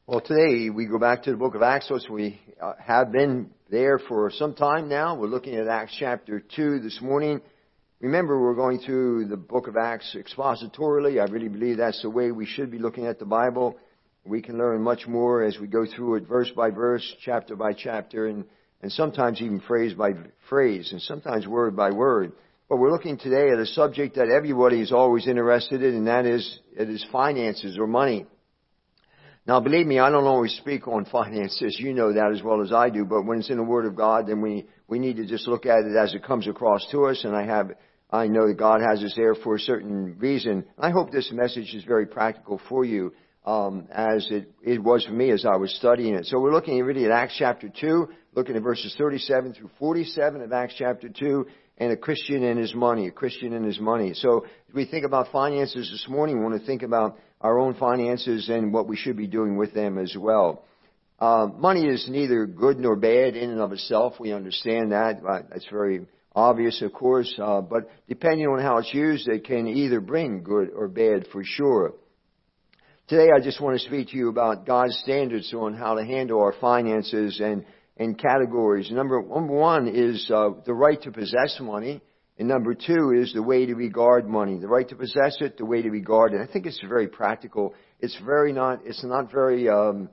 Well, today we go back to the book of Acts. So we have been there for some time now. We're looking at Acts chapter 2 this morning. Remember, we're going through the book of Acts expositorily. I really believe that's the way we should be looking at the Bible. We can learn much more as we go through it verse by verse, chapter by chapter, and sometimes even phrase by phrase, and sometimes word by word. But we're looking today at a subject that everybody is always interested in, and that is finances or money. Now, believe me, I don't always speak on finances. You know that as well as I do. But when it's in the Word of God, then we need to just look at it as it comes across to us. And I know that God has us there for a certain reason. I hope this message is very practical for you, as it was for me as I was studying it. So we're looking really at Acts chapter 2, looking at verses 37 through 47 of Acts chapter 2, and a Christian and his money, a Christian and his money. So as we think about finances this morning, we want to think about our own finances and what we should be doing with them as well. Money is neither good nor bad in and of itself. We understand that. That's very obvious, of course. But depending on how it's used, it can either bring good or bad for sure. Today, I just want to speak to you about God's standards on how to handle our finances and categories. Number one is the right to possess money. And number two is the way to regard money. The right to possess it, the way to regard it. I think it's very practical. It's not very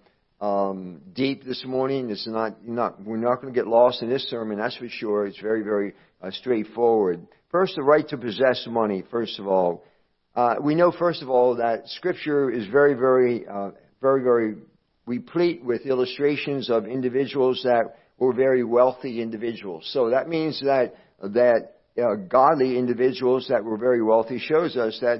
deep this morning. We're not going to get lost in this sermon, that's for sure. It's very, very straightforward. First, the right to possess money, first of all. We know, first of all, that Scripture is very, very replete with illustrations of individuals that were very wealthy individuals. So that means that godly individuals that were very wealthy shows us that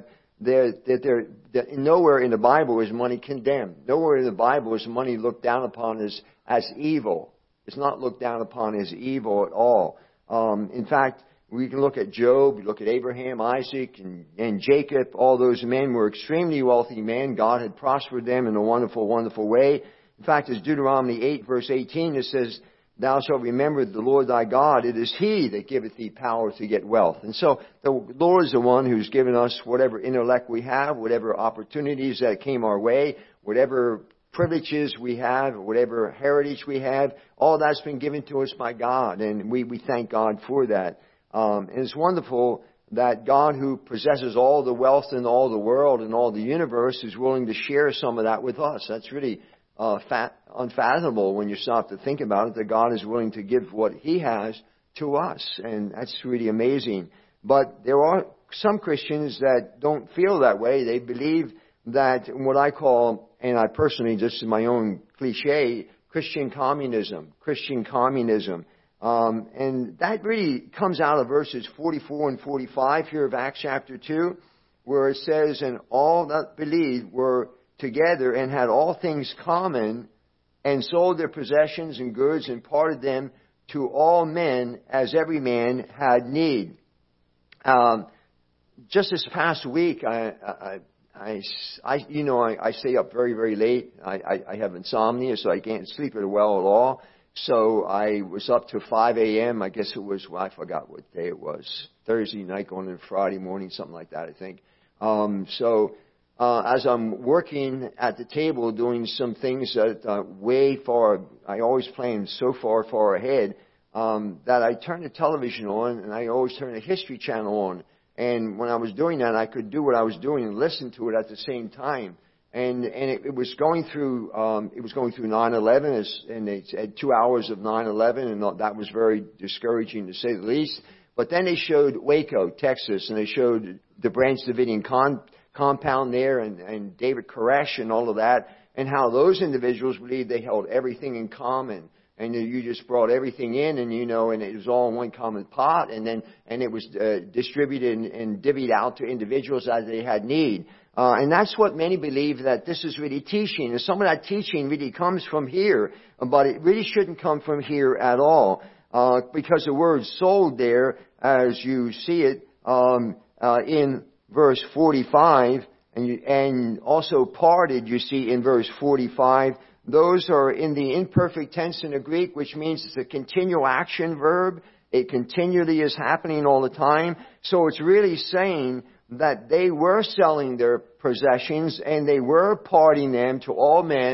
nowhere in the Bible is money condemned. Nowhere in the Bible is money looked down upon as evil. It's not looked down upon as evil at all. In fact, we can look at Job, look at Abraham, Isaac, and Jacob. All those men were extremely wealthy men. God had prospered them in a wonderful, wonderful way. In fact, as Deuteronomy 8, verse 18, it says, "Thou shalt remember the Lord thy God. It is He that giveth thee power to get wealth." And so the Lord is the one who's given us whatever intellect we have, whatever opportunities that came our way, whatever privileges we have, whatever heritage we have. All that's been given to us by God, and we thank God for that. And it's wonderful that God, who possesses all the wealth in all the world and all the universe, is willing to share some of that with us. That's really unfathomable when you stop to think about it, that God is willing to give what He has to us. And that's really amazing. But there are some Christians that don't feel that way. They believe that what I call, and I personally, just in my own cliche, Christian communism. And that really comes out of verses 44 and 45 here of Acts chapter 2, where it says, "And all that believed were together and had all things common, and sold their possessions and goods and parted them to all men as every man had need." Just this past week, I stay up very, very late. I have insomnia, so I can't sleep well at all. So I was up to 5 a.m. I guess it was, I forgot what day it was. Thursday night going into Friday morning, something like that, I think. As I'm working at the table doing some things that way far, I always plan so far ahead, that I turn the television on, and I always turn the History Channel on. And when I was doing that, I could do what I was doing and listen to it at the same time. And it was going through 9/11, and they had 2 hours of 9/11, and that was very discouraging to say the least. But then they showed Waco, Texas, and they showed the Branch Davidian compound there, and David Koresh and all of that, and how those individuals believed they held everything in common. And you just brought everything in, and and it was all in one common pot, and it was distributed and divvied out to individuals as they had need. And that's what many believe that this is really teaching. And some of that teaching really comes from here, but it really shouldn't come from here at all, because the word "sold" there, as you see it in verse 45, and also "parted," you see in verse 45. Those are in the imperfect tense in the Greek, which means it's a continual action verb. It continually is happening all the time. So it's really saying that they were selling their possessions and they were parting them to all men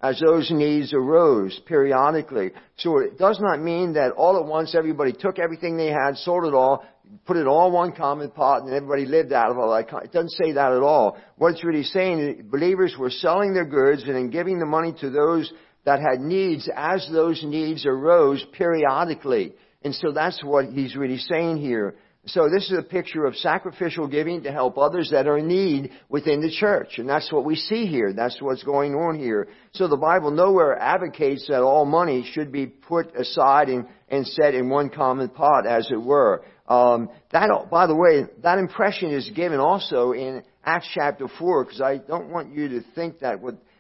as those needs arose periodically. So it does not mean that all at once everybody took everything they had, sold it all, put it all in one common pot, and everybody lived out of it. It doesn't say that at all. What it's really saying is believers were selling their goods and then giving the money to those that had needs as those needs arose periodically. And so that's what he's really saying here. So this is a picture of sacrificial giving to help others that are in need within the church. And that's what we see here. That's what's going on here. So the Bible nowhere advocates that all money should be put aside and set in one common pot, as it were. By the way, that impression is given also in Acts chapter 4, because I don't want you to think that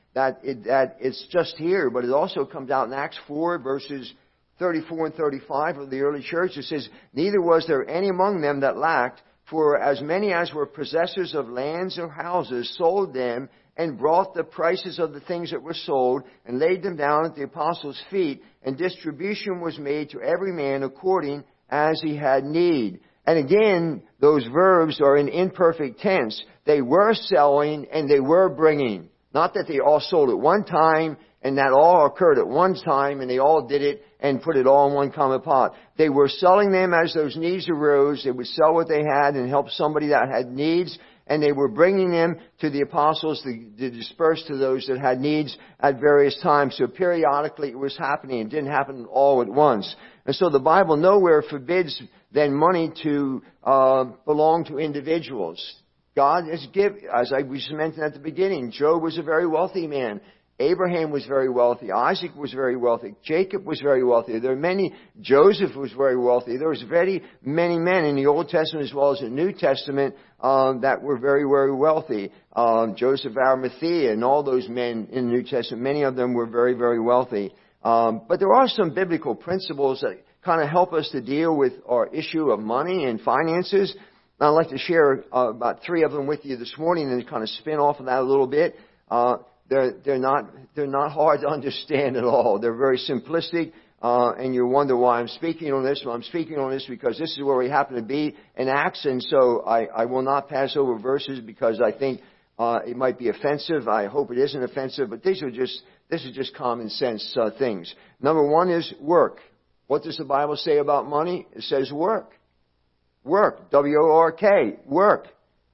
it's just here, but it also comes out in Acts 4, verses 34 and 35 of the early church. It says, neither was there any among them that lacked, for as many as were possessors of lands or houses sold them and brought the prices of the things that were sold and laid them down at the apostles' feet, and distribution was made to every man according as he had need. And again, those verbs are in imperfect tense. They were selling and they were bringing. Not that they all sold at one time and that all occurred at one time and they all did it and put it all in one common pot. They were selling them as those needs arose. They would sell what they had and help somebody that had needs. And they were bringing them to the apostles to disperse to those that had needs at various times. So periodically it was happening. It didn't happen all at once. And so the Bible nowhere forbids then money to belong to individuals. God has given, as I was mentioned at the beginning, Job was a very wealthy man. Abraham was very wealthy. Isaac was very wealthy. Jacob was very wealthy. There are many. Joseph was very wealthy. There was very many men in the Old Testament as well as the New Testament that were very, very wealthy. Joseph of Arimathea and all those men in the New Testament, many of them were very, very wealthy. But there are some biblical principles that kind of help us to deal with our issue of money and finances. I'd like to share about 3 of them with you this morning and kind of spin off of that a little bit. They're not hard to understand at all. They're very simplistic, and you wonder why I'm speaking on this. Well, I'm speaking on this because this is where we happen to be in Acts, and so I will not pass over verses because I think it might be offensive. I hope it isn't offensive, but this is just common sense things. Number 1 is work. What does the Bible say about money? It says work. Work. W-O-R-K. Work.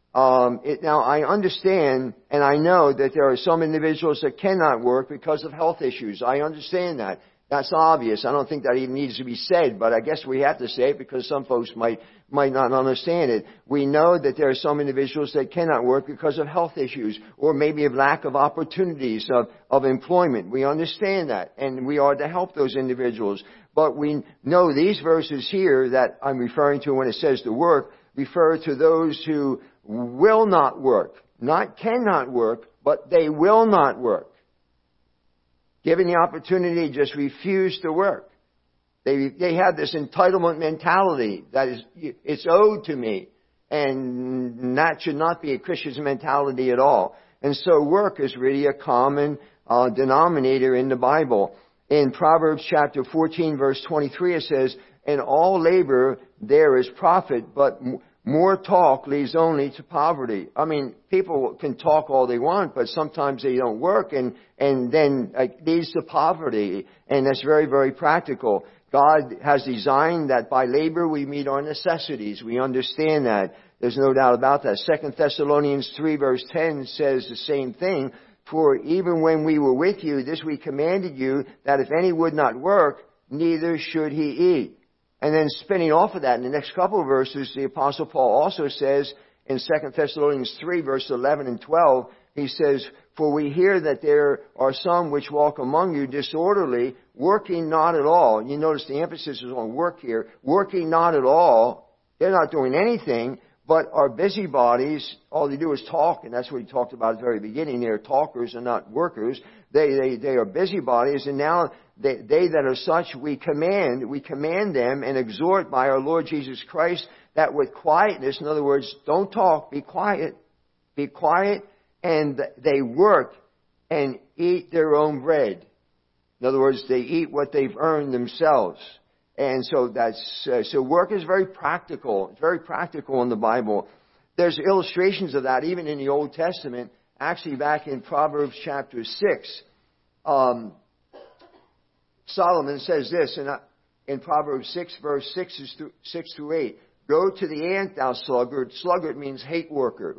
Now, I understand and I know that there are some individuals that cannot work because of health issues. I understand that. That's obvious. I don't think that even needs to be said, but I guess we have to say it because some folks might not understand it. We know that there are some individuals that cannot work because of health issues or maybe of lack of opportunities of employment. We understand that, and we are to help those individuals. But we know these verses here that I'm referring to when it says to work refer to those who will not work. Not cannot work, but they will not work. Given the opportunity, just refuse to work. They have this entitlement mentality that is, it's owed to me. And that should not be a Christian's mentality at all. And so work is really a common denominator in the Bible. In Proverbs chapter 14 verse 23 it says, in all labor there is profit, but more talk leads only to poverty. I mean, people can talk all they want, but sometimes they don't work and then it leads to poverty. And that's very, very practical. God has designed that by labor we meet our necessities. We understand that. There's no doubt about that. 2 Thessalonians 3 verse 10 says the same thing. For even when we were with you, this we commanded you, that if any would not work, neither should he eat. And then spinning off of that, in the next couple of verses, the Apostle Paul also says in 2 Thessalonians 3, verse 11 and 12, he says, for we hear that there are some which walk among you disorderly, working not at all. You notice the emphasis is on work here. Working not at all. They're not doing anything, but are busybodies. All they do is talk, and that's what he talked about at the very beginning. They're talkers and not workers. They are busybodies, and now they that are such we command them and exhort by our Lord Jesus Christ that with quietness, in other words, don't talk, be quiet, and they work and eat their own bread. In other words, they eat what they've earned themselves. And so so work is very practical. It's very practical in the Bible. There's illustrations of that even in the Old Testament. Actually, back in Proverbs chapter 6, Solomon says this in Proverbs 6, verse 6 through 8. Go to the ant, thou sluggard. Sluggard means hate worker.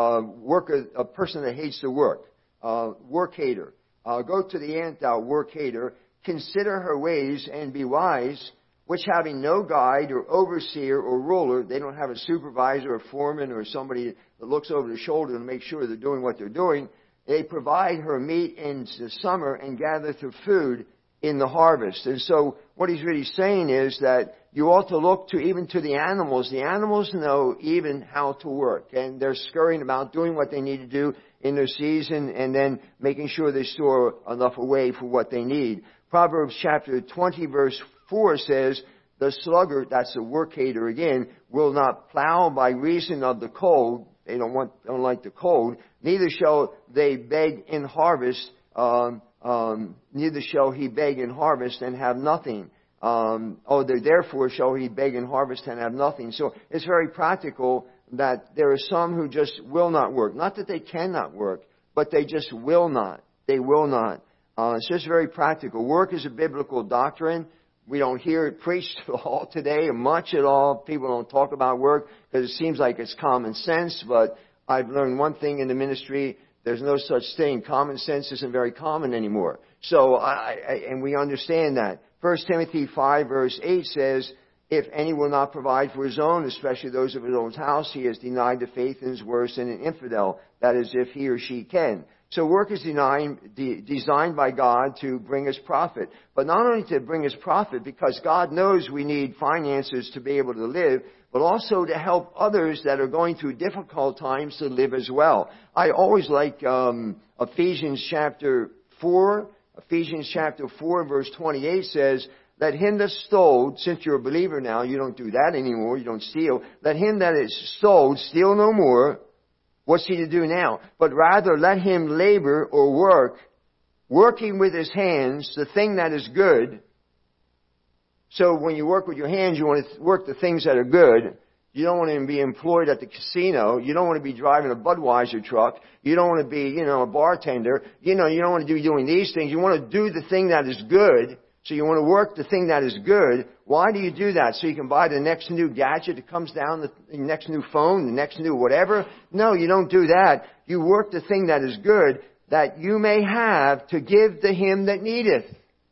A person that hates the work. Work hater. Go to the ant, thou work hater. Consider her ways and be wise, which having no guide or overseer or ruler, they don't have a supervisor or foreman or somebody that looks over the shoulder to make sure they're doing what they're doing. They provide her meat in the summer and gather her food in the harvest. And so what he's really saying is that you ought to look to even to the animals. The animals know even how to work, and they're scurrying about doing what they need to do in their season and then making sure they store enough away for what they need. Proverbs chapter 20 verse 4 says, the sluggard, that's the work hater again, will not plow by reason of the cold. They don't like the cold. Neither shall they beg in harvest. Neither shall he beg in harvest and have nothing. Therefore shall he beg in harvest and have nothing. So it's very practical that there are some who just will not work. Not that they cannot work, but they just will not. They will not. It's just very practical. Work is a biblical doctrine. We don't hear it preached at all today, much at all. People don't talk about work because it seems like it's common sense, but I've learned one thing in the ministry. There's no such thing. Common sense isn't very common anymore. So, and we understand that. 1 Timothy 5 verse 8 says, if any will not provide for his own, especially those of his own house, he has denied the faith and is worse than an infidel. That is, if he or she can. So work is designed by God to bring us profit. But not only to bring us profit, because God knows we need finances to be able to live, but also to help others that are going through difficult times to live as well. I always like Ephesians chapter 4. Ephesians chapter 4 verse 28 says, let him that stole, since you're a believer now, you don't do that anymore, you don't steal. Let him that is stole steal no more. What's he to do now? But rather let him labor or work, working with his hands, the thing that is good. So when you work with your hands, you want to work the things that are good. You don't want to be employed at the casino. You don't want to be driving a Budweiser truck. You don't want to be, a bartender. You don't want to be doing these things. You want to do the thing that is good. So you want to work the thing that is good. Why do you do that? So you can buy the next new gadget that comes down, the next new phone, the next new whatever? No, you don't do that. You work the thing that is good, that you may have to give to him that needeth.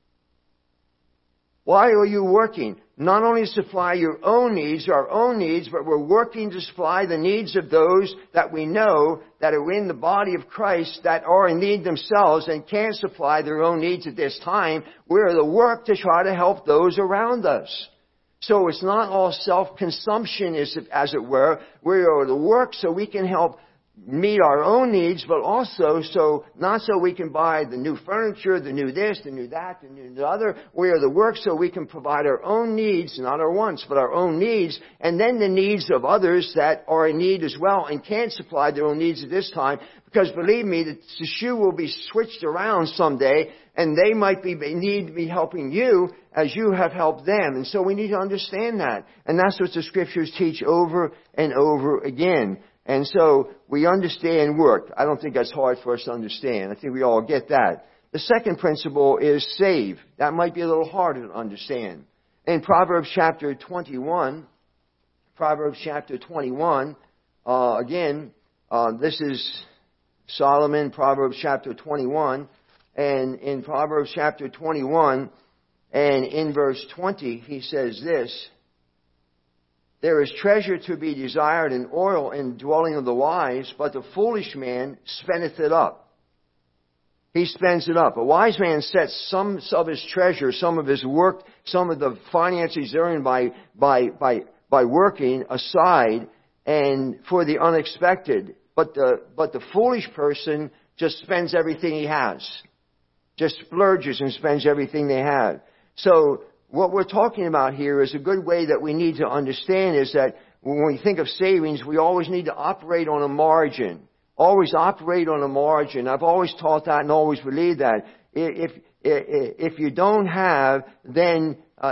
Why are you working? Not only to supply your own needs, our own needs, but we're working to supply the needs of those that we know that are in the body of Christ that are in need themselves and can't supply their own needs at this time. We're the work to try to help those around us. So it's not all self-consumption, as it were. We are the work so we can help meet our own needs, but also not so we can buy the new furniture, the new this, the new that, the new other. We are the work so we can provide our own needs, not our wants, but our own needs, and then the needs of others that are in need as well and can't supply their own needs at this time. Because believe me, the shoe will be switched around someday, and they might need to be helping you as you have helped them. And so we need to understand that. And that's what the Scriptures teach over and over again. And so we understand work. I don't think that's hard for us to understand. I think we all get that. The second principle is save. That might be a little harder to understand. In Proverbs chapter 21, again, this is Solomon, Proverbs chapter 21. And in Proverbs chapter 21 and in verse 20, he says this, there is treasure to be desired in oil in dwelling of the wise, but the foolish man spendeth it up. He spends it up. A wise man sets some of his treasure, some of his work, some of the finances earned by working aside and for the unexpected. But the foolish person just spends everything he has. Just splurges and spends everything they have. So what we're talking about here is a good way that we need to understand is that when we think of savings, we always need to operate on a margin. Always operate on a margin. I've always taught that and always believed that. If you don't have, then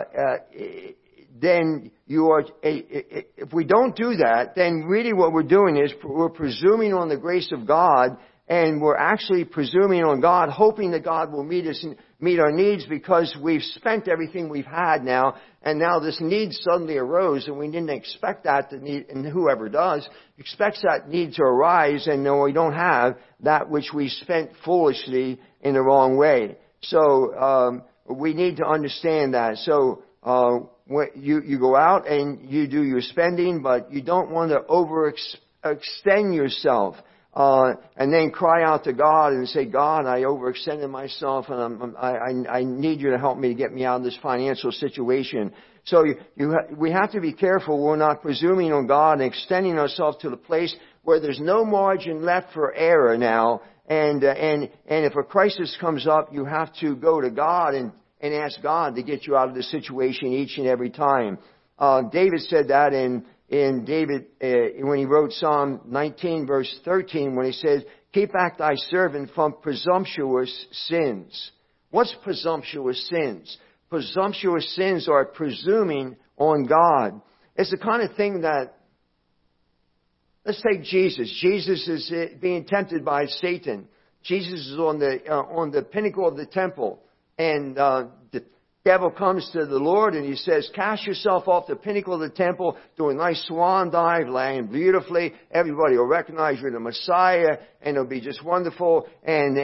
you are. If we don't do that, then really what we're doing is we're presuming on the grace of God and we're actually presuming on God, hoping that God will meet us and meet our needs because we've spent everything we've had now, and now this need suddenly arose, and we didn't expect that to need, and whoever does expects that need to arise, and no, we don't have that which we spent foolishly in the wrong way. So we need to understand that. So when you go out and you do your spending, but you don't want to overextend yourself. And then cry out to God and say, God, I overextended myself, and I need you to help me to get me out of this financial situation. So we have to be careful we're not presuming on God and extending ourselves to the place where there's no margin left for error now. And if a crisis comes up, you have to go to God and ask God to get you out of the situation each and every time. David said that in David, when he wrote Psalm 19 verse 13, when he says, keep back thy servant from presumptuous sins. What's presumptuous sins? Presumptuous sins are presuming on God. It's the kind of thing that, let's take Jesus. Jesus is being tempted by Satan. Jesus is on the pinnacle of the temple, and the devil comes to the Lord and he says, cast yourself off the pinnacle of the temple, do a nice swan dive, land beautifully. Everybody will recognize you're the Messiah, and it'll be just wonderful. And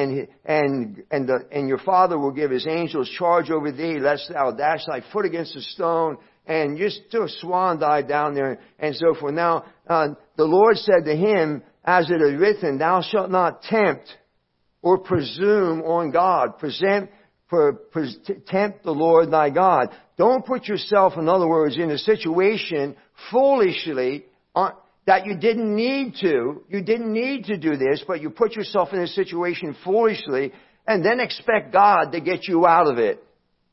your Father will give His angels charge over thee, lest thou dash thy foot against a stone. And just do a swan dive down there, and so forth. Now, the Lord said to him, as it is written, thou shalt not tempt or presume on God. Tempt the Lord thy God. Don't put yourself, in other words, in a situation foolishly that you didn't need to. You didn't need to do this, but you put yourself in a situation foolishly and then expect God to get you out of it.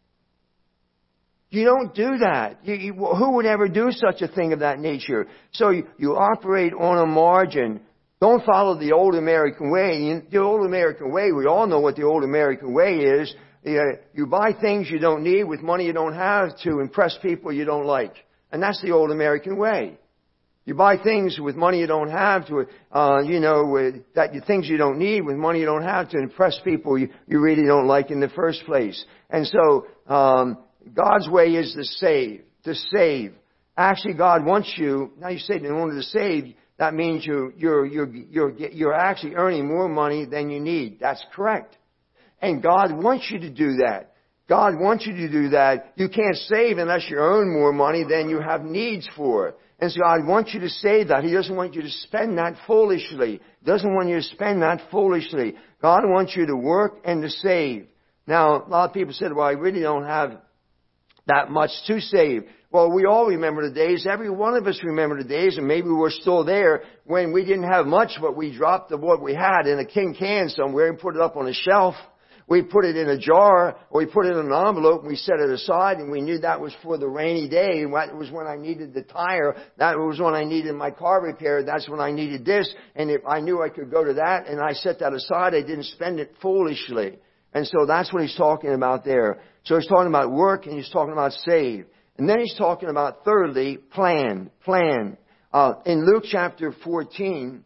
You don't do that. Who would ever do such a thing of that nature? So you operate on a margin. Don't follow the old American way. The old American way, we all know what the old American way is. You buy things you don't need with money you don't have to impress people you don't like. And that's the old American way. You buy things with money you don't have to, things you don't need with money you don't have to impress people you really don't like in the first place. And so, God's way is to save. Actually, God wants you, now you say in order to save, that means you're actually earning more money than you need. That's correct. And God wants you to do that. God wants you to do that. You can't save unless you earn more money than you have needs for. And so God wants you to save that. He doesn't want you to spend that foolishly. He doesn't want you to spend that foolishly. God wants you to work and to save. Now, a lot of people said, well, I really don't have that much to save. Well, we all remember the days, every one of us remember the days, and maybe we're still there, when we didn't have much, but we dropped what we had in a tin can somewhere and put it up on a shelf. We put it in a jar, or we put it in an envelope, and we set it aside, and we knew that was for the rainy day. That was when I needed the tire. That was when I needed my car repaired. That's when I needed this. And if I knew I could go to that, and I set that aside, I didn't spend it foolishly. And so that's what he's talking about there. So he's talking about work, and he's talking about save. And then he's talking about, thirdly, plan. In Luke chapter 14,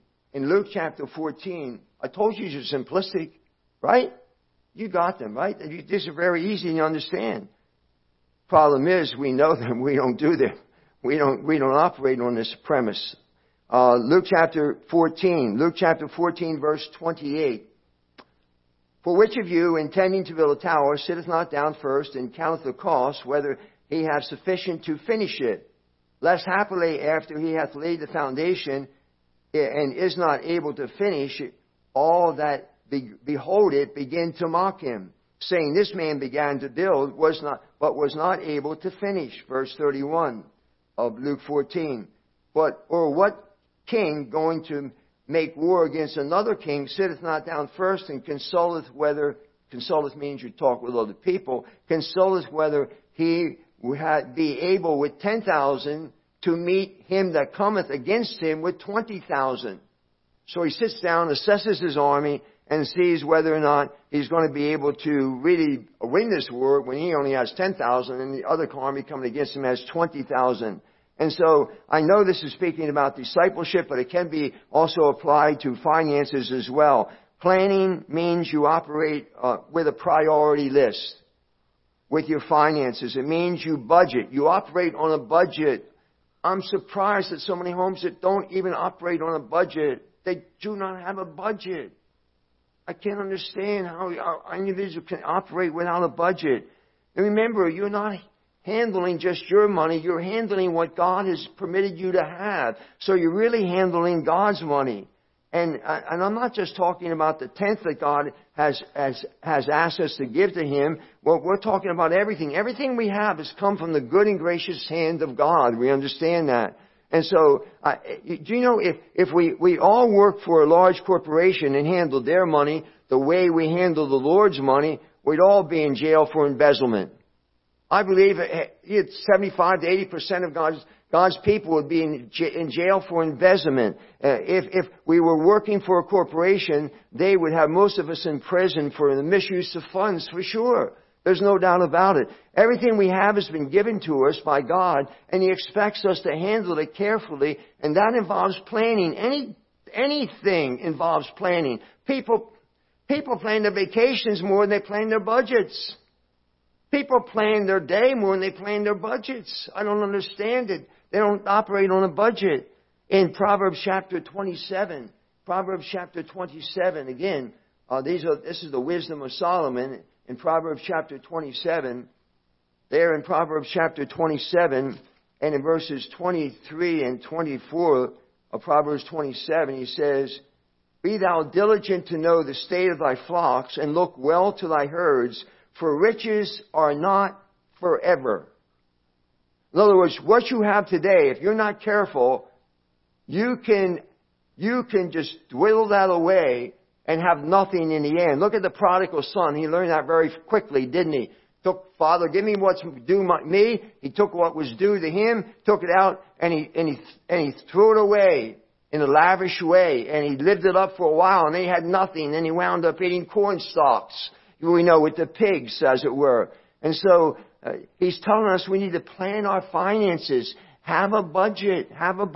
I told you these are simplistic, right? You got them, right? These are very easy to understand. Problem is, we know them. We don't do them. We don't operate on this premise. Luke chapter 14, verse 28. For which of you, intending to build a tower, sitteth not down first and counteth the cost, whether he have sufficient to finish it? Lest happily, after he hath laid the foundation, and is not able to finish it, all that behold it begin to mock him, saying, this man began to build, but was not able to finish. Verse 31 of Luke 14. Or what king going to make war against another king sitteth not down first and consulteth means you talk with other people, consulteth whether he be able with 10,000 to meet him that cometh against him with 20,000. So he sits down, assesses his army, and sees whether or not he's going to be able to really win this war when he only has 10,000 and the other army coming against him has 20,000. And so I know this is speaking about discipleship, but it can be also applied to finances as well. Planning means you operate with a priority list with your finances. It means you budget. You operate on a budget. I'm surprised at so many homes that don't even operate on a budget. They do not have a budget. I can't understand how individuals can operate without a budget. And remember, you're not handling just your money. You're handling what God has permitted you to have. So you're really handling God's money. And I'm not just talking about the tenth that God has asked us to give to Him. Well, we're talking about everything. Everything we have has come from the good and gracious hand of God. We understand that. And so, do you know, if we all work for a large corporation and handle their money the way we handle the Lord's money, we'd all be in jail for embezzlement. I believe 75 to 80% of God's people would be in jail for embezzlement. If we were working for a corporation, they would have most of us in prison for the misuse of funds, for sure. There's no doubt about it. Everything we have has been given to us by God, and He expects us to handle it carefully, and that involves planning. Anything involves planning. People plan their vacations more than they plan their budgets. People plan their day more than they plan their budgets. I don't understand it. They don't operate on a budget. In Proverbs chapter 27, again, this is the wisdom of Solomon. In Proverbs chapter 27, there in Proverbs chapter 27, and in verses 23 and 24 of Proverbs 27, he says, "Be thou diligent to know the state of thy flocks, and look well to thy herds, for riches are not forever." In other words, what you have today, if you're not careful, you can just dwindle that away and have nothing in the end. Look at the prodigal son. He learned that very quickly, didn't he? Father, give me what's due me. He took what was due to him, took it out, and he threw it away in a lavish way. And he lived it up for a while, and he had nothing. And he wound up eating corn stalks, we know, with the pigs, as it were. And so he's telling us we need to plan our finances. Have a budget.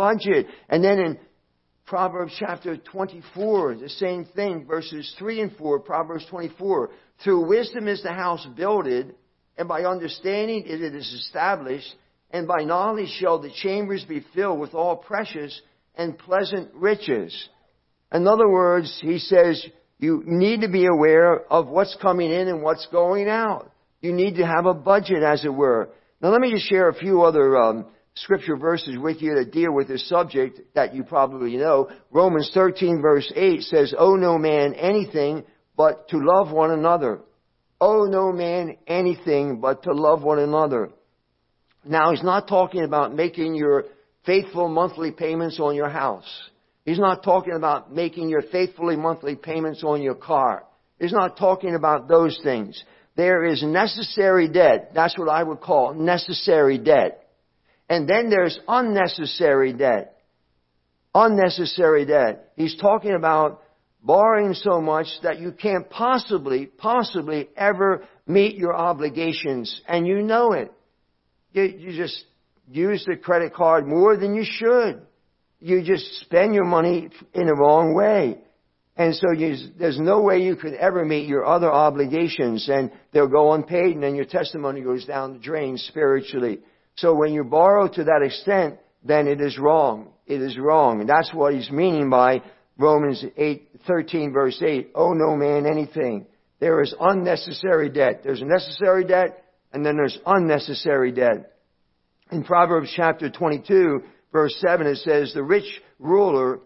And then in Proverbs chapter 24, the same thing, verses 3 and 4, Proverbs 24. "Through wisdom is the house builded, and by understanding it is established, and by knowledge shall the chambers be filled with all precious and pleasant riches." In other words, he says, you need to be aware of what's coming in and what's going out. You need to have a budget, as it were. Now let me just share a few other scripture verses with you that deal with this subject that you probably know. Romans 13 verse 8 says, "Owe no man anything but to love one another." Owe no man anything but to love one another. Now he's not talking about making your faithful monthly payments on your house. He's not talking about making your faithfully monthly payments on your car. He's not talking about those things. There is necessary debt. That's what I would call necessary debt. And then there's unnecessary debt. Unnecessary debt. He's talking about borrowing so much that you can't possibly ever meet your obligations. And you know it. You just use the credit card more than you should. You just spend your money in the wrong way. And so there's no way you could ever meet your other obligations, and they'll go unpaid, and then your testimony goes down the drain spiritually. So when you borrow to that extent, then it is wrong. It is wrong. And that's what he's meaning by Romans 13 verse 8. "Owe no man anything." There is unnecessary debt. There's a necessary debt, and then there's unnecessary debt. In Proverbs chapter 22 verse 7, it says, The rich ruleth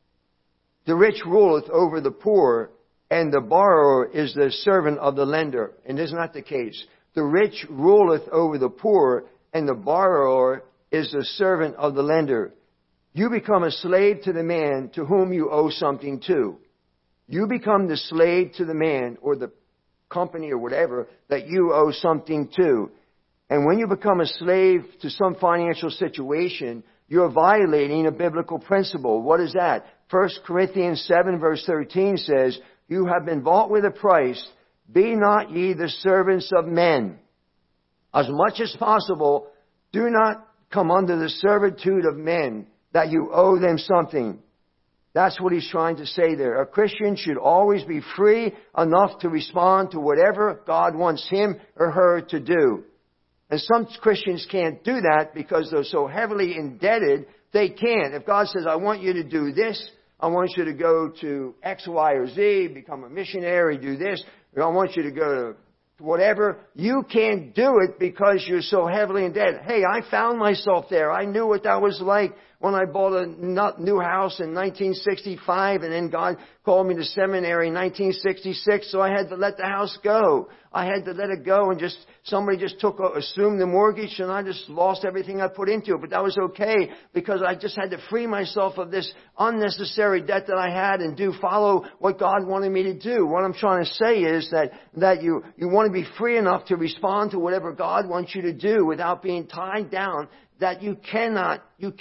over the poor, and the borrower is the servant of the lender. And this is not the case. The rich ruleth over the poor, and the borrower is the servant of the lender. You become a slave to the man to whom you owe something to. You become the slave to the man or the company or whatever that you owe something to. And when you become a slave to some financial situation, you're violating a biblical principle. What is that? 1 Corinthians 7 verse 13 says, "You have been bought with a price. Be not ye the servants of men." As much as possible, do not come under the servitude of men, that you owe them something. That's what he's trying to say there. A Christian should always be free enough to respond to whatever God wants him or her to do. And some Christians can't do that because they're so heavily indebted, they can't. If God says, I want you to do this, I want you to go to X, Y, or Z, become a missionary, do this, or I want you to go to whatever, you can't do it because you're so heavily indebted. Hey, I found myself there. I knew what that was like when I bought a new house in 1965, and then God called me to seminary in 1966, so I had to let the house go. I had to let it go, and somebody just assumed the mortgage, and I just lost everything I put into it. But that was okay, because I just had to free myself of this unnecessary debt that I had and follow what God wanted me to do. What I'm trying to say is that you want to be free enough to respond to whatever God wants you to do without being tied down, that you cannot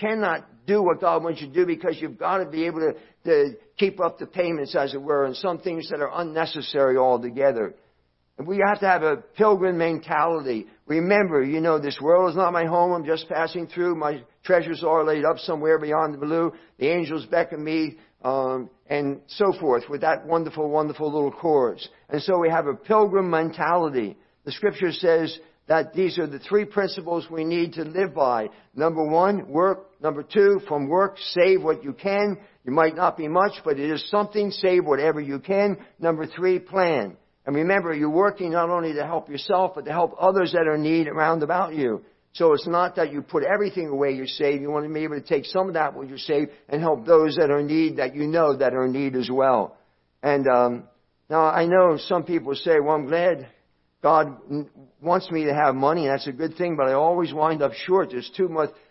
do what God wants you to do, because you've got to be able to keep up the payments, as it were, and some things that are unnecessary altogether. And we have to have a pilgrim mentality. Remember, this world is not my home. I'm just passing through. My treasures are laid up somewhere beyond the blue. The angels beckon me, and so forth, with that wonderful, wonderful little chorus. And so we have a pilgrim mentality. The Scripture says that these are the three principles we need to live by. Number one, work. Number two, from work, save what you can. You might not be much, but it is something. Save whatever you can. Number three, plan. And remember, you're working not only to help yourself, but to help others that are in need around about you. So it's not that you put everything away you save. You want to be able to take some of that what you save and help those that are in need, that you know that are in need as well. And now I know some people say, well, I'm glad God wants me to have money, and that's a good thing, but I always wind up short. There's too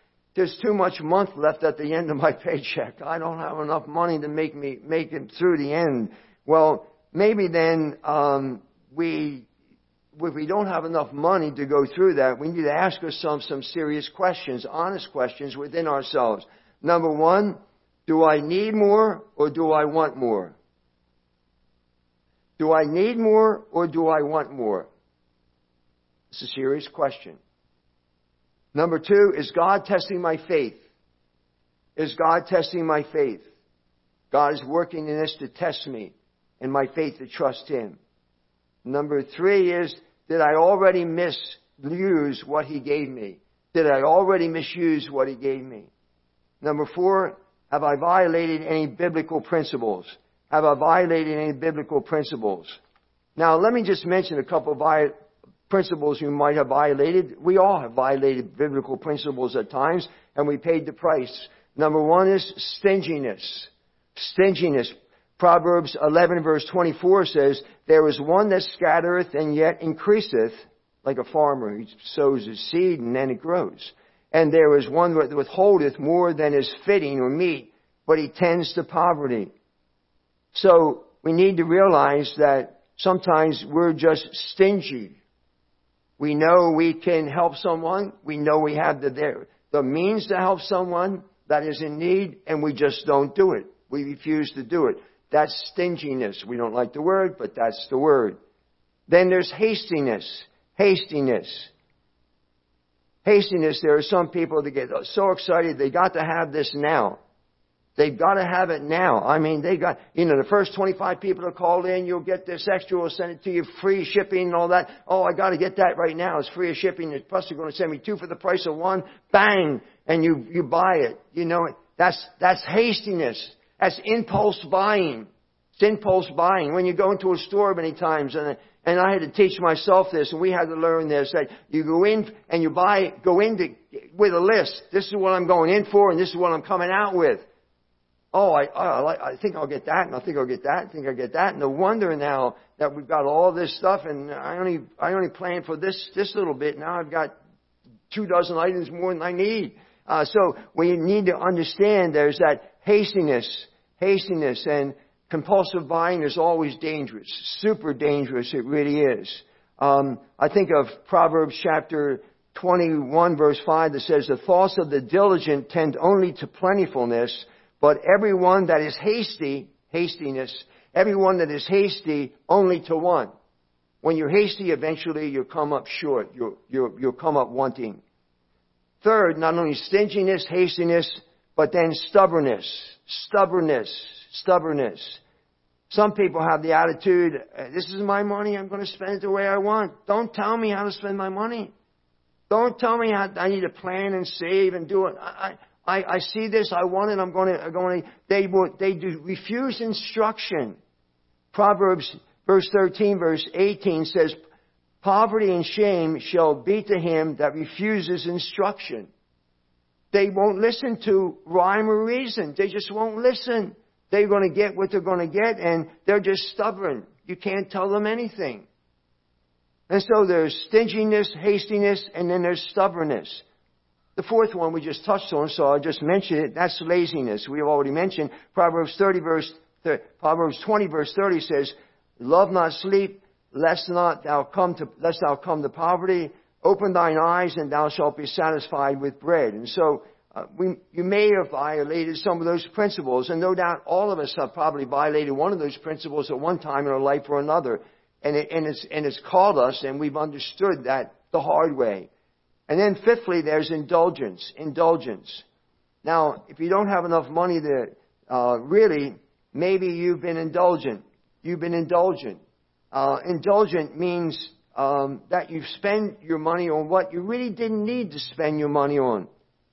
much month left at the end of my paycheck. I don't have enough money to make it through the end. Well, maybe then if we don't have enough money to go through that, we need to ask ourselves some serious questions, honest questions within ourselves. Number one, do I need more or do I want more? Do I need more or do I want more? It's a serious question. Number two, is God testing my faith? Is God testing my faith? God is working in this to test me and my faith to trust Him. Number three is, did I already misuse what He gave me? Did I already misuse what He gave me? Number four, have I violated any biblical principles? Have I violated any biblical principles? Now, let me just mention a couple of principles you might have violated. We all have violated biblical principles at times, and we paid the price. Number one is stinginess. Stinginess. Proverbs 11 verse 24 says, there is one that scattereth and yet increaseth, like a farmer. He sows his seed and then it grows. And there is one that withholdeth more than is fitting or meet, but he tends to poverty. So we need to realize that sometimes we're just stingy. We know we can help someone. We know we have the means to help someone that is in need, and we just don't do it. We refuse to do it. That's stinginess. We don't like the word, but that's the word. Then there's hastiness. Hastiness. Hastiness, there are some people that get so excited they got to have this now. They've got to have it now. I mean, the first 25 people that call in, you'll get this extra, we'll send it to you, free shipping and all that. Oh, I got to get that right now. It's free of shipping. Plus, they're going to send me 2 for the price of 1. Bang! And you buy it. That's hastiness. That's impulse buying. It's impulse buying. When you go into a store many times, and I had to teach myself this, and we had to learn this, that you go in and you go in with a list. This is what I'm going in for, and this is what I'm coming out with. Oh, I think I'll get that, and I think I'll get that, I think I'll get that. No wonder now that we've got all this stuff, and I only planned for this little bit. Now I've got 2 dozen items more than I need. So we need to understand there's that hastiness, and compulsive buying is always dangerous, super dangerous. It really is. I think of Proverbs chapter 21 verse 5 that says, the thoughts of the diligent tend only to plentifulness, but everyone that is everyone that is hasty only to one. When you're hasty, eventually you'll come up short. You'll come up wanting. Third, not only stinginess, hastiness, but then stubbornness. Stubbornness. Some people have the attitude, this is my money, I'm going to spend it the way I want. Don't tell me how to spend my money. Don't tell me how I need to plan and save and do it. I see this, I want it, I'm going to, they do refuse instruction. Proverbs verse 13, verse 18 says, poverty and shame shall be to him that refuses instruction. They won't listen to rhyme or reason. They just won't listen. They're going to get what they're going to get, and they're just stubborn. You can't tell them anything. And so there's stinginess, hastiness, and then there's stubbornness. The fourth one we just touched on, so I'll just mention it. That's laziness. We've already mentioned Proverbs 20 verse 30 says, love not sleep, lest thou come to poverty. Open thine eyes, and thou shalt be satisfied with bread. And so you may have violated some of those principles, and no doubt all of us have probably violated one of those principles at one time in our life or another. And it's called us, and we've understood that the hard way. And then fifthly, there's indulgence. Indulgence. Now, if you don't have enough money to really, maybe you've been indulgent. You've been indulgent. Indulgent means that you spend your money on what you really didn't need to spend your money on.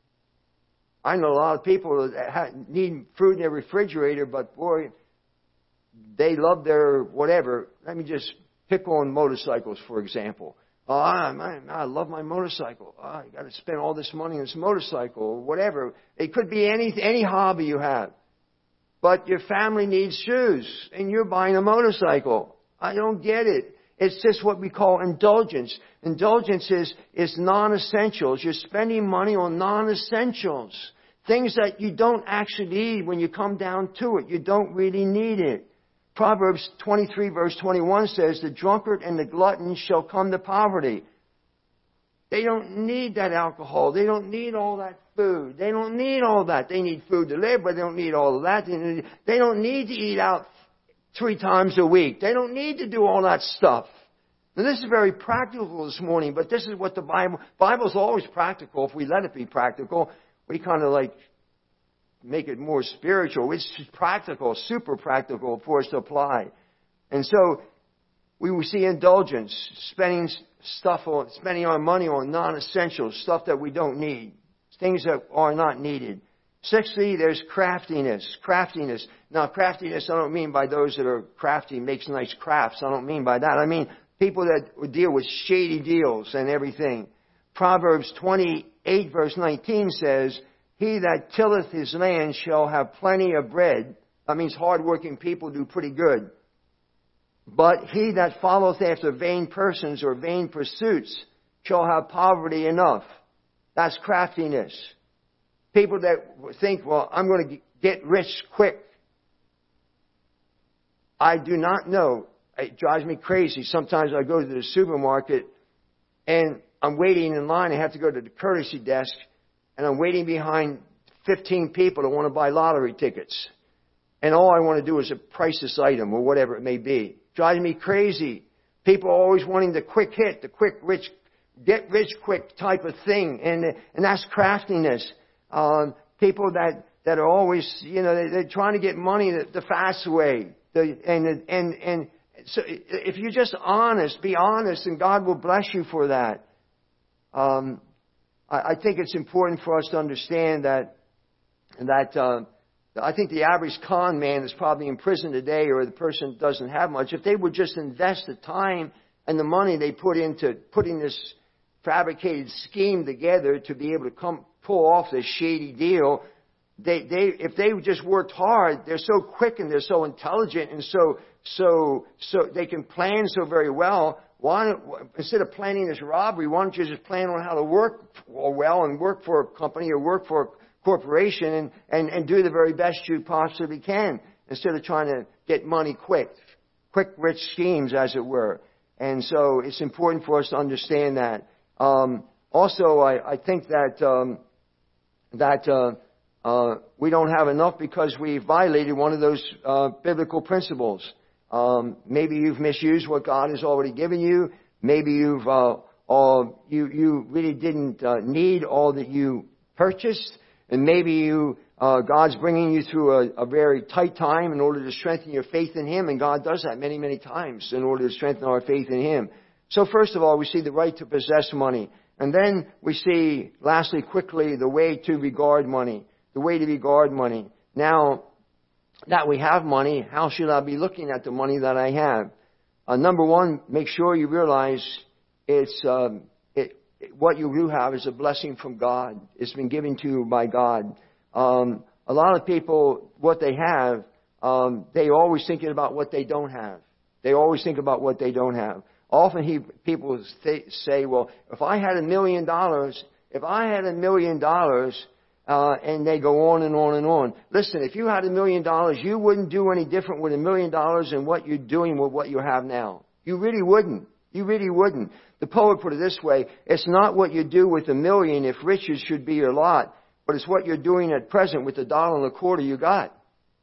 I know a lot of people that need food in their refrigerator, but boy, they love their whatever. Let me just pick on motorcycles, for example. Oh, I love my motorcycle. Oh, I got to spend all this money on this motorcycle or whatever. It could be any hobby you have. But your family needs shoes, and you're buying a motorcycle. I don't get it. It's just what we call indulgence. Indulgence is non-essentials. You're spending money on non-essentials. Things that you don't actually need when you come down to it. You don't really need it. Proverbs 23 verse 21 says, the drunkard and the glutton shall come to poverty. They don't need that alcohol. They don't need all that food. They don't need all that. They need food to live, but they don't need all of that. They don't need to eat out 3 times a week. They don't need to do all that stuff. Now, this is very practical this morning, but this is what the Bible's always practical. If we let it be practical, we kind of like make it more spiritual. It's practical, super practical for us to apply. And so we will see indulgence, spending our money on non-essentials, stuff that we don't need, things that are not needed. Sixthly, there's craftiness. Craftiness. Now, craftiness, I don't mean by those that are crafty, makes nice crafts. I don't mean by that. I mean people that deal with shady deals and everything. Proverbs 28 verse 19 says, he that tilleth his land shall have plenty of bread. That means hardworking people do pretty good. But he that followeth after vain persons or vain pursuits shall have poverty enough. That's craftiness. People that think, well, I'm going to get rich quick. I do not know. It drives me crazy. Sometimes I go to the supermarket and I'm waiting in line. I have to go to the courtesy desk and I'm waiting behind 15 people that want to buy lottery tickets. And all I want to do is price this item or whatever it may be. Drives me crazy. People are always wanting the quick hit, the quick rich, get rich quick type of thing. And that's craftiness. People that are always, they're trying to get money the fast way. And so if you're just honest, be honest, and God will bless you for that. I think it's important for us to understand that I think the average con man is probably in prison today, or the person doesn't have much. If they would just invest the time and the money they put into putting this fabricated scheme together to be able to pull off this shady deal, if they just worked hard, they're so quick and they're so intelligent and so they can plan so very well. Instead of planning this robbery, why don't you just plan on how to work well and work for a company or work for a corporation and do the very best you possibly can, instead of trying to get money quick rich schemes, as it were. And so it's important for us to understand that. Also, I think that we don't have enough because we violated one of those biblical principles. Maybe you've misused what God has already given you. Maybe you've you really didn't need all that you purchased, and maybe God's bringing you through a very tight time in order to strengthen your faith in Him, and God does that many, many times in order to strengthen our faith in Him. So first of all, we see the right to possess money. And then we see, lastly, quickly, the way to regard money. The way to regard money. Now that we have money, how should I be looking at the money that I have? Number one, make sure you realize what you do have is a blessing from God. It's been given to you by God. A lot of people, what they have, they're always thinking about what they don't have. They always think about what they don't have. Often people say, well, if I had $1 million, and they go on and on and on. Listen, if you had $1 million, you wouldn't do any different with $1 million than what you're doing with what you have now. You really wouldn't. You really wouldn't. The poet put it this way, it's not what you do with $1 million if riches should be your lot, but it's what you're doing at present with the $1.25 you got.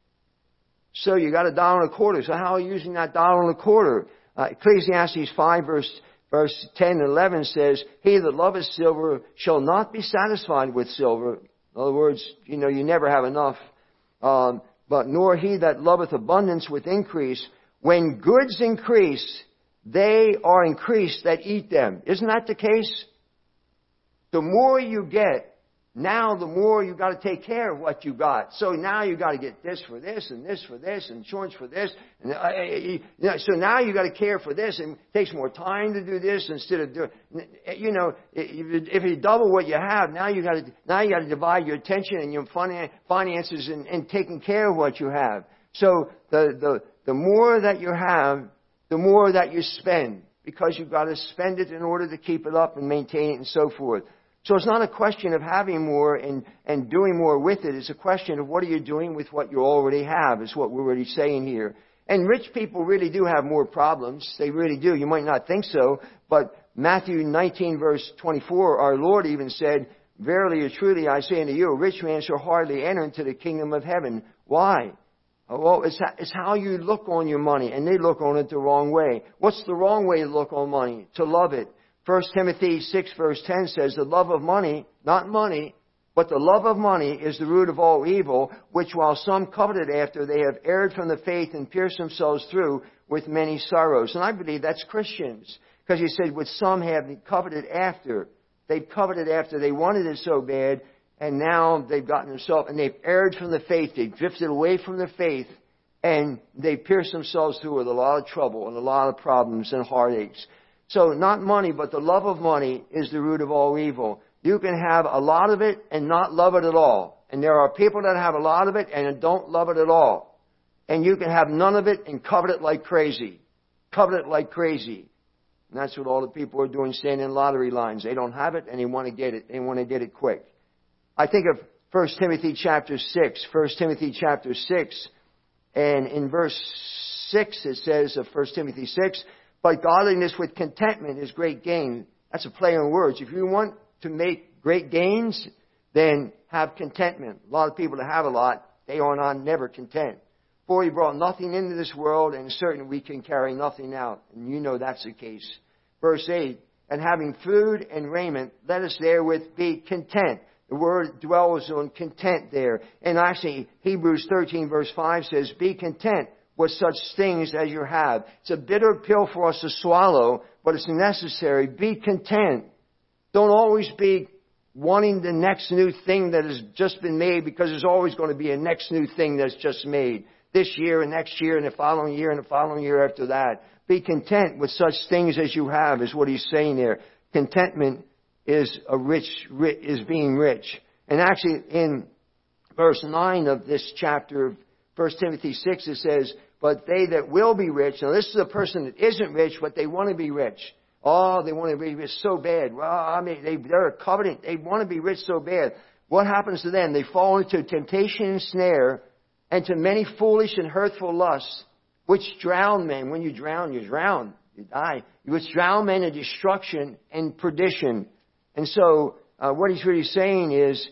So you got $1.25. So how are you using that $1.25? Ecclesiastes 5 verse 10 and 11 says, he that loveth silver shall not be satisfied with silver. In other words, you never have enough. But nor he that loveth abundance with increase. When goods increase, they are increased that eat them. Isn't that the case? The more you get, now the more you got to take care of what you got. So now you got to get this for this and this for this, insurance for this. And, so now you got to care for this, and it takes more time to do this instead of doing. If you double what you have, now you got to divide your attention and your finances and taking care of what you have. So the more that you have, the more that you spend, because you've got to spend it in order to keep it up and maintain it and so forth. So it's not a question of having more and doing more with it. It's a question of what are you doing with what you already have, is what we're already saying here. And rich people really do have more problems. They really do. You might not think so, but Matthew 19 verse 24, our Lord even said, verily or truly I say unto you, a rich man shall hardly enter into the kingdom of heaven. Why? Well, it's how you look on your money, and they look on it the wrong way. What's the wrong way to look on money? To love it. 1 Timothy 6 verse 10 says, the love of money, not money, but the love of money is the root of all evil, which while some coveted after, they have erred from the faith and pierced themselves through with many sorrows. And I believe that's Christians. Because he said, with some have coveted after. They've coveted after. They wanted it so bad, and now they've gotten themselves, and they've erred from the faith. They've drifted away from the faith, and they've pierced themselves through with a lot of trouble and a lot of problems and heartaches. So not money, but the love of money is the root of all evil. You can have a lot of it and not love it at all. And there are people that have a lot of it and don't love it at all. And you can have none of it and covet it like crazy. Covet it like crazy. And that's what all the people are doing, standing in lottery lines. They don't have it and they want to get it. They want to get it quick. I think of 1 Timothy chapter 6. 1 Timothy chapter 6. And in verse 6 it says of 1 Timothy 6, but godliness with contentment is great gain. That's a play on words. If you want to make great gains, then have contentment. A lot of people that have a lot, they are not never content. For he brought nothing into this world, and certain we can carry nothing out. And you know that's the case. Verse 8, and having food and raiment, let us therewith be content. The word dwells on content there. And actually, Hebrews 13 verse 5 says, be content with such things as you have. It's a bitter pill for us to swallow, but it's necessary. Be content. Don't always be wanting the next new thing that has just been made, because there's always going to be a next new thing that's just made. This year and next year and the following year and the following year after that. Be content with such things as you have, is what he's saying there. Contentment is being rich. And actually in verse 9 of this chapter of 1 Timothy 6, it says, but they that will be rich. Now this is a person that isn't rich, but they want to be rich. Oh, they want to be rich so bad. Well, I mean, they're coveting. They want to be rich so bad. What happens to them? They fall into temptation and snare, and to many foolish and hurtful lusts, which drown men. When you drown, you drown. You die. Which drown men in destruction and perdition. And so, what he's really saying is,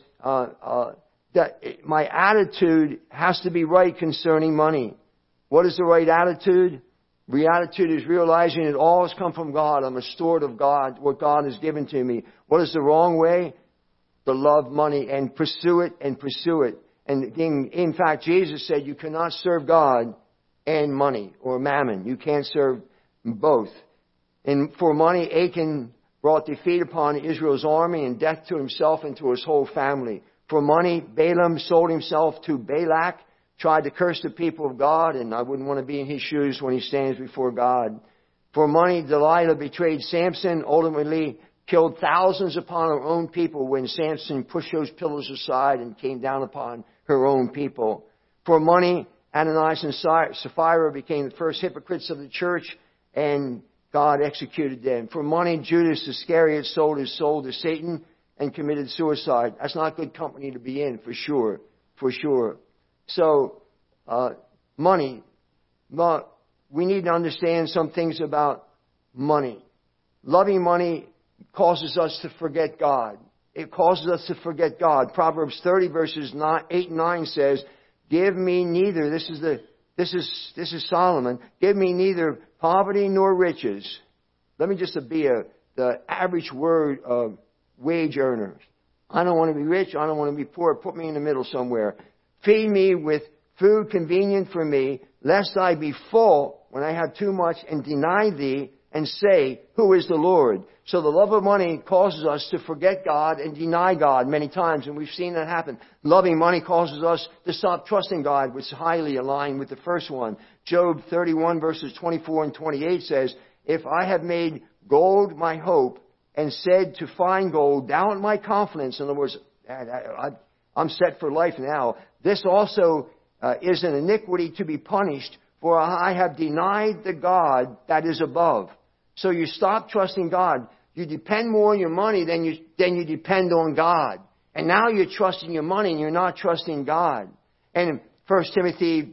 that my attitude has to be right concerning money. What is the right attitude? Beatitude is realizing it all has come from God. I'm a steward of God, what God has given to me. What is the wrong way? To love money and pursue it and pursue it. And in fact, Jesus said you cannot serve God and money or mammon. You can't serve both. And for money, Achan brought defeat upon Israel's army and death to himself and to his whole family. For money, Balaam sold himself to Balak, tried to curse the people of God, and I wouldn't want to be in his shoes when he stands before God. For money, Delilah betrayed Samson, ultimately killed thousands upon her own people when Samson pushed those pillars aside and came down upon her own people. For money, Ananias and Sapphira became the first hypocrites of the church, and God executed them. For money, Judas Iscariot sold his soul to Satan and committed suicide. That's not good company to be in, for sure. For sure. So, money. We need to understand some things about money. Loving money causes us to forget God. It causes us to forget God. Proverbs 30 verses 8 and 9 says, "Give me neither," this is Solomon, "give me neither poverty nor riches." Let me just be the average word of wage earners. I don't want to be rich. I don't want to be poor. Put me in the middle somewhere. Feed me with food convenient for me, lest I be full when I have too much and deny thee and say, "Who is the Lord?" So the love of money causes us to forget God and deny God many times, and we've seen that happen. Loving money causes us to stop trusting God, which is highly aligned with the first one. Job 31 verses 24 and 28 says, "If I have made gold my hope and said to find gold, doubt my confidence," in other words, I'm set for life now, "this also is an iniquity to be punished, for I have denied the God that is above." So you stop trusting God. You depend more on your money than you depend on God. And now you're trusting your money and you're not trusting God. And in 1 Timothy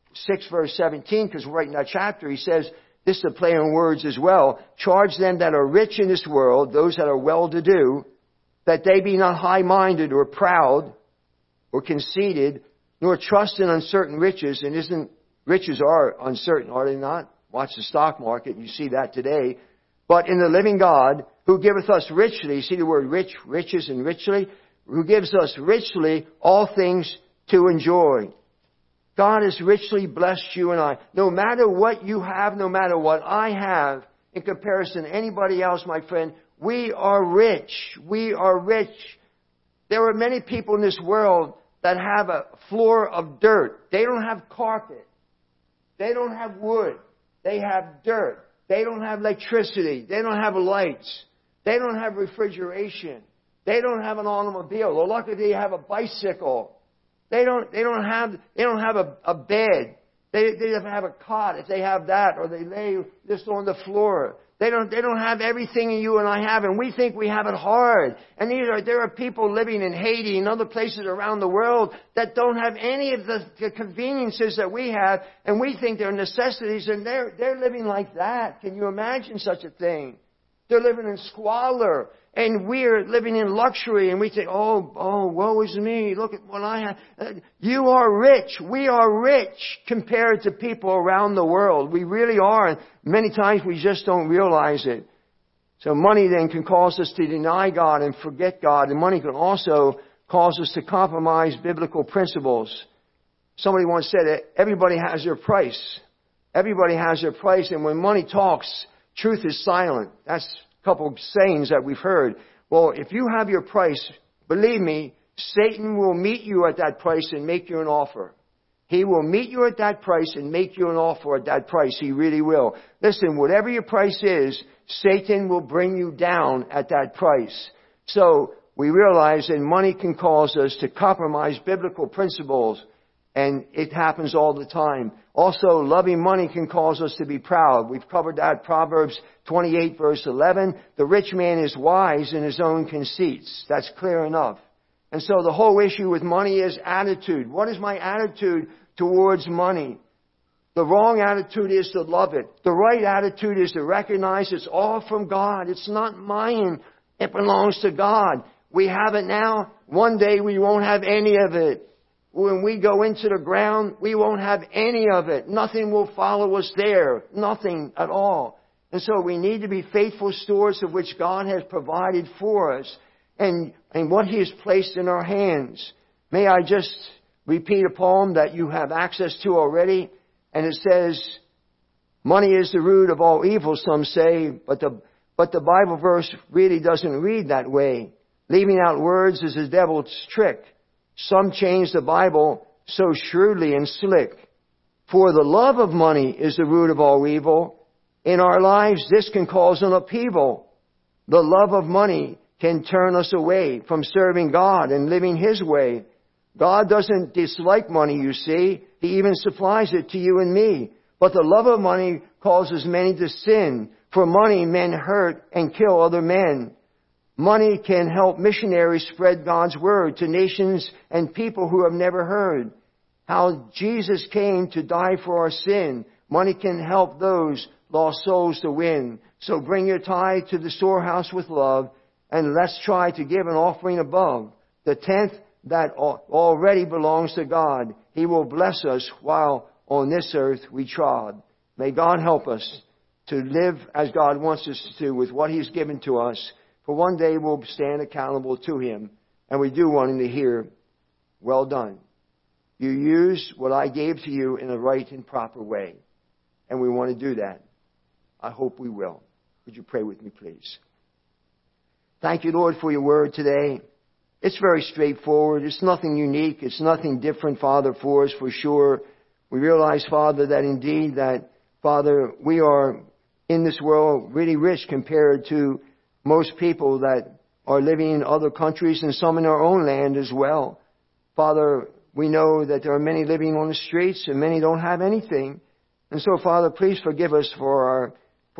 6 verse 17, because we're right in that chapter, he says, this is a play on words as well, "Charge them that are rich in this world," those that are well-to-do, "that they be not high-minded or proud or conceited, nor trust in uncertain riches." And riches are uncertain, are they not? Watch the stock market, you see that today. "But in the living God, who giveth us richly," you see the word rich, riches and richly, "who gives us richly all things to enjoy." God has richly blessed you and I. No matter what you have, no matter what I have, in comparison to anybody else, my friend, we are rich. We are rich. There are many people in this world that have a floor of dirt. They don't have carpet. They don't have wood. They have dirt. They don't have electricity. They don't have lights. They don't have refrigeration. They don't have an automobile. Or luckily they have a bicycle. They don't have a bed. They have a cot if they have that, or they lay just on the floor. They don't have everything you and I have, and we think we have it hard. And there are people living in Haiti and other places around the world that don't have any of the conveniences that we have, and we think they're necessities, and they're living like that. Can you imagine such a thing? They're living in squalor, and we're living in luxury, and we think, oh, woe is me, look at what I have. You are rich. We are rich compared to people around the world. We really are, and many times we just don't realize it. So money then can cause us to deny God and forget God, and money can also cause us to compromise biblical principles. Somebody once said that everybody has their price. Everybody has their price, and when money talks, truth is silent. That's a couple of sayings that we've heard. Well, if you have your price, believe me, Satan will meet you at that price and make you an offer. He will meet you at that price and make you an offer at that price. He really will. Listen, whatever your price is, Satan will bring you down at that price. So we realize that money can cause us to compromise biblical principles, and it happens all the time. Also, loving money can cause us to be proud. We've covered that. Proverbs 28 verse 11. The rich man is wise in his own conceits. That's clear enough. And so the whole issue with money is attitude. What is my attitude towards money? The wrong attitude is to love it. The right attitude is to recognize it's all from God. It's not mine. It belongs to God. We have it now. One day we won't have any of it. when we go into the ground, we won't have any of it. Nothing will follow us there. Nothing at all. And so we need to be faithful stewards of which God has provided for us and what He has placed in our hands. May I just repeat a poem that you have access to already? And it says, money is the root of all evil, some say, but the Bible verse really doesn't read that way. Leaving out words is the devil's trick. Some change the Bible so shrewdly and slick. For the love of money is the root of all evil. In our lives, this can cause an upheaval. The love of money can turn us away from serving God and living His way. God doesn't dislike money, you see. He even supplies it to you and me. But the love of money causes many to sin. For money, men hurt and kill other men. Money can help missionaries spread God's word to nations and people who have never heard how Jesus came to die for our sin. Money can help those lost souls to win. So bring your tithe to the storehouse with love, and let's try to give an offering above the tenth that already belongs to God. He will bless us while on this earth we trod. May God help us to live as God wants us to with what He's given to us. For one day we'll stand accountable to Him. And we do want Him to hear, well done. You used what I gave to you in a right and proper way. And we want to do that. I hope we will. Would you pray with me, please? Thank you, Lord, for your word today. It's very straightforward. It's nothing unique. It's nothing different, Father, for us, for sure. We realize, Father, that indeed that, Father, we are in this world really rich compared to most people that are living in other countries and some in our own land as well. Father, we know that there are many living on the streets and many don't have anything. And so, Father, please forgive us for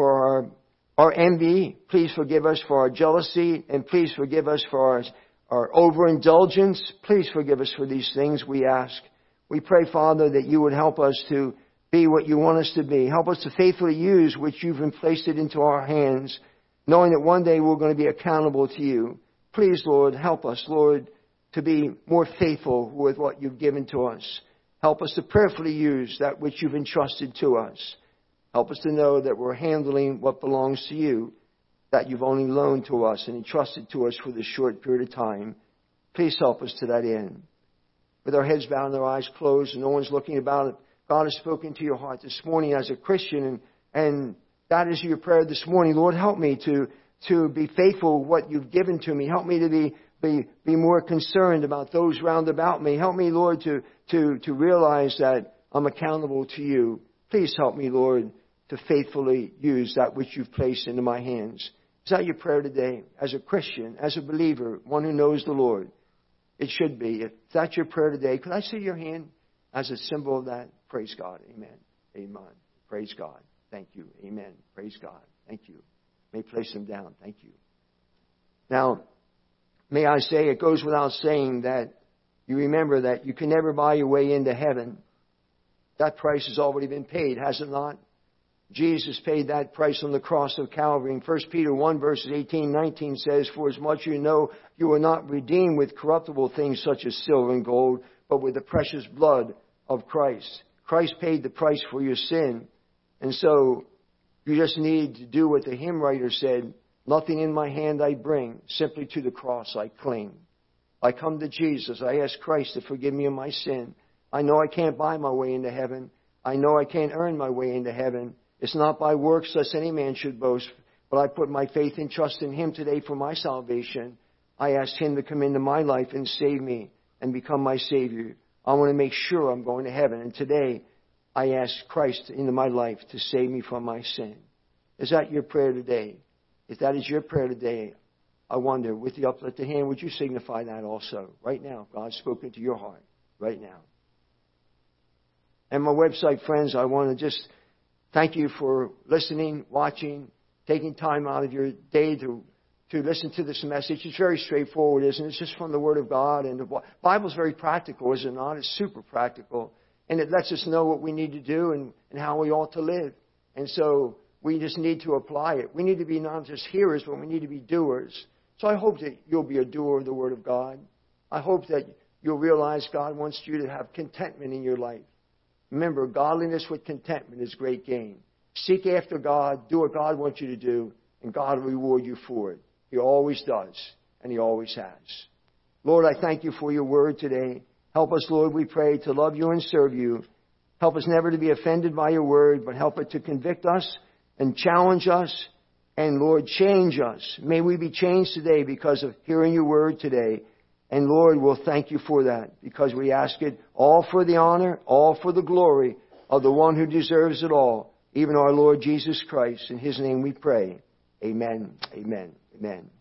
our envy. Please forgive us for our jealousy. And please forgive us for our overindulgence. Please forgive us for these things, we ask. We pray, Father, that you would help us to be what you want us to be. Help us to faithfully use which you've placed it into our hands, knowing that one day we're going to be accountable to you. Please, Lord, help us, Lord, to be more faithful with what you've given to us. Help us to prayerfully use that which you've entrusted to us. Help us to know that we're handling what belongs to you, that you've only loaned to us and entrusted to us for this short period of time. Please help us to that end. With our heads bowed and our eyes closed and no one's looking about it, God has spoken to your heart this morning as a Christian, and that is your prayer this morning. Lord, help me to be faithful what you've given to me. Help me to be more concerned about those round about me. Help me, Lord, to realize that I'm accountable to you. Please help me, Lord, to faithfully use that which you've placed into my hands. Is that your prayer today? As a Christian, as a believer, one who knows the Lord? It should be. If that's your prayer today, could I see your hand as a symbol of that? Praise God. Amen. Amen. Praise God. Thank you. Amen. Praise God. Thank you. May place them down. Thank you. Now, may I say, it goes without saying that you remember that you can never buy your way into heaven. That price has already been paid, has it not? Jesus paid that price on the cross of Calvary. In 1 Peter 1 verses 18-19 says, for as much you know, you were not redeemed with corruptible things such as silver and gold, but with the precious blood of Christ. Christ paid the price for your sin. And so you just need to do what the hymn writer said, nothing in my hand I bring, simply to the cross I cling. I come to Jesus. I ask Christ to forgive me of my sin. I know I can't buy my way into heaven. I know I can't earn my way into heaven. It's not by works lest any man should boast, but I put my faith and trust in Him today for my salvation. I ask Him to come into my life and save me and become my Savior. I want to make sure I'm going to heaven. And today, I ask Christ into my life to save me from my sin. Is that your prayer today? If that is your prayer today, I wonder, with the uplifted hand, would you signify that also? Right now, God's spoken to your heart. Right now. And my website friends, I want to just thank you for listening, watching, taking time out of your day to listen to this message. It's very straightforward, isn't it? It's just from the Word of God. And the Bible's very practical, is it not? It's super practical. And it lets us know what we need to do and how we ought to live. And so we just need to apply it. We need to be not just hearers, but we need to be doers. So I hope that you'll be a doer of the Word of God. I hope that you'll realize God wants you to have contentment in your life. Remember, godliness with contentment is great gain. Seek after God, do what God wants you to do, and God will reward you for it. He always does, and He always has. Lord, I thank you for your word today. Help us, Lord, we pray, to love you and serve you. Help us never to be offended by your word, but help it to convict us and challenge us. And, Lord, change us. May we be changed today because of hearing your word today. And, Lord, we'll thank you for that because we ask it all for the honor, all for the glory of the one who deserves it all, even our Lord Jesus Christ. In His name we pray. Amen. Amen. Amen.